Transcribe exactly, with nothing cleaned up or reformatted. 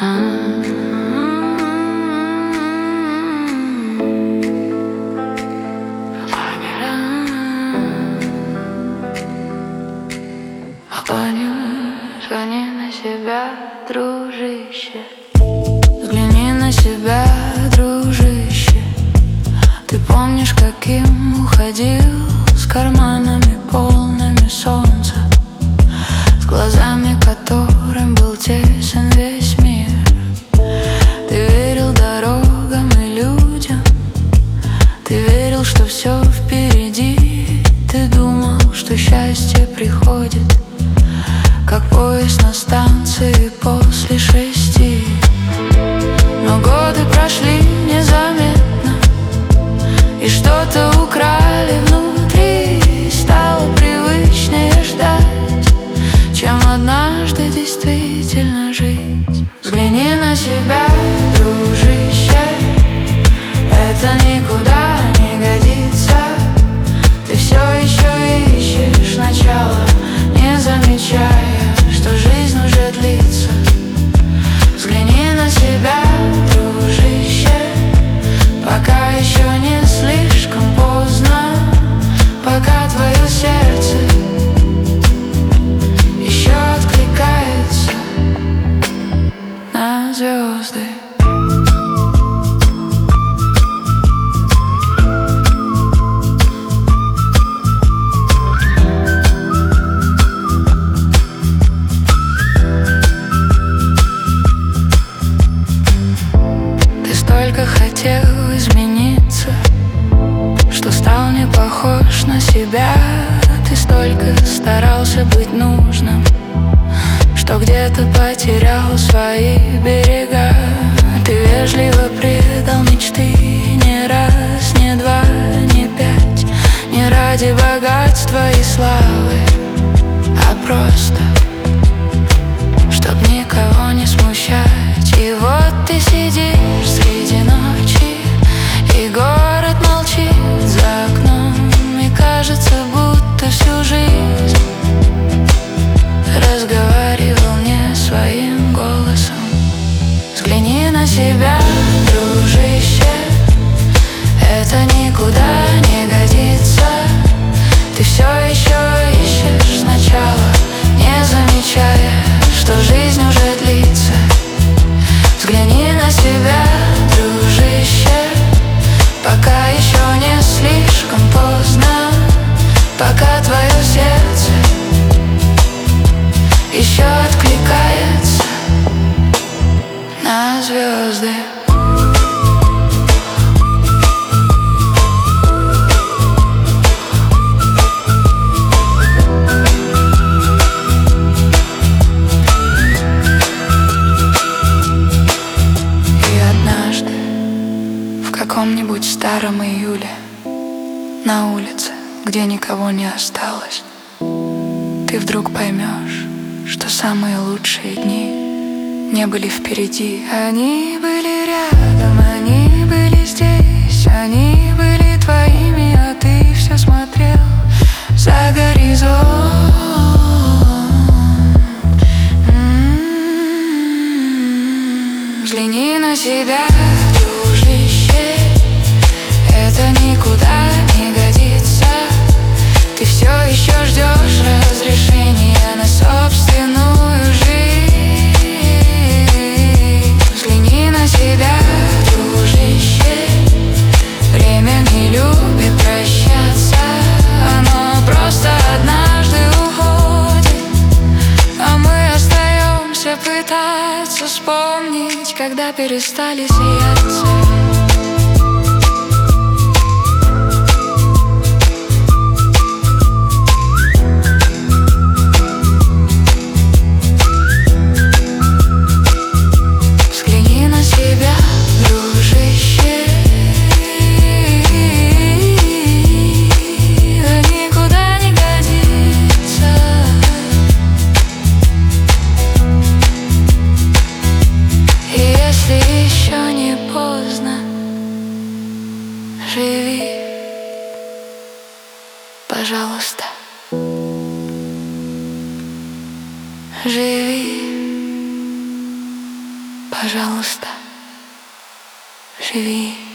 Взгляни на себя, дружище. Взгляни на себя, дружище. Ты помнишь, каким уходил, с карманами полными солнца, с глазами, которым был тесен весь мир. Ты верил дорогам и людям, ты верил, что все впереди. Ты думал, что счастье приходит, как поезд на станции после шести. Но годы прошли незаметно, и что-то украли внутри. Стало привычнее ждать, чем однажды действительно жить. Взгляни на себя, дружище, это никуда не годится. Ты все еще ищешь начало, не замечая, что жизнь уже длится. Взгляни на себя, дружище, пока еще не слишком поздно, пока твое сердце еще откликается на звезды. Только хотел измениться, что стал не похож на себя. Ты столько старался быть нужным, что где-то потерял свои берега. Ты вежливо предал мечты не раз, не два, не пять, не ради богатства и славы, а просто чтоб никого не смущать. И вот ты сидишь среди ночи, и город молчит за окном, и кажется, будто всю жизнь разговаривал не своим голосом. Взгляни на себя, дружище, это никуда не годится. Ты все еще ищешь сначала, не замечая, что жизнь уже длится. Взгляни на себя, дружище, пока еще не слишком поздно, пока твое сердце еще откликается на звезды. В каком-нибудь старом июле, на улице, где никого не осталось, ты вдруг поймешь, что самые лучшие дни не были впереди. Они были рядом, они были здесь, они были твоими, а ты все смотрел за горизонт. М-м-м. Взгляни на себя, дружище, это никуда не годится. Ты все еще ждешь разрешения на собственную жизнь. Взгляни на себя, дружище, время не любит прощаться. Оно просто однажды уходит, а мы остаемся пытаться вспомнить, когда перестали смеяться. Живи, пожалуйста, живи, пожалуйста. Пожалуйста, живи.